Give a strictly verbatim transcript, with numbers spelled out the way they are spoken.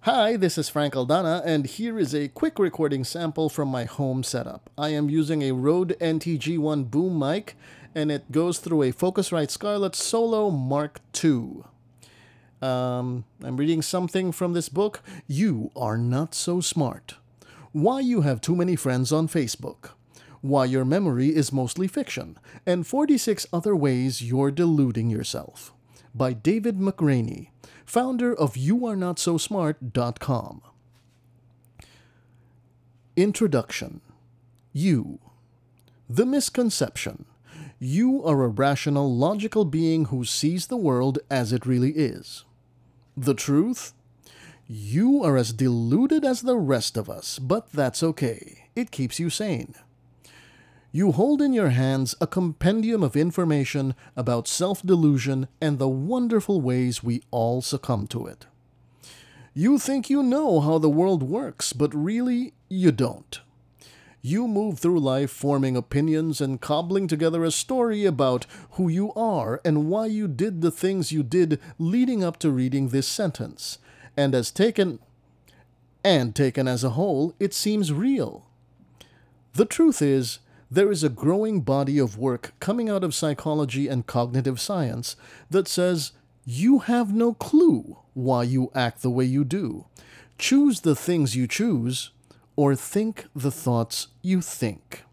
Hi, this is Frank Aldana, and here is a quick recording sample from my home setup. I am using a Rode N T G one boom mic, and it goes through a Focusrite Scarlett Solo Mark two. Um, I'm reading something from this book, You Are Not So Smart. Why You Have Too Many Friends on Facebook. Why Your Memory is Mostly Fiction, and forty-six Other Ways You're Deluding Yourself. By David McRaney, founder of you are not so smart dot com. Introduction. You. The misconception. You are a rational, logical being who sees the world as it really is. The truth? You are as deluded as the rest of us, but that's okay. It keeps you sane. You hold in your hands a compendium of information about self-delusion and the wonderful ways we all succumb to it. You think you know how the world works, but really, you don't. You move through life forming opinions and cobbling together a story about who you are and why you did the things you did leading up to reading this sentence. And as taken, and taken as a whole, it seems real. The truth is, there is a growing body of work coming out of psychology and cognitive science that says you have no clue why you act the way you do, choose the things you choose, or think the thoughts you think.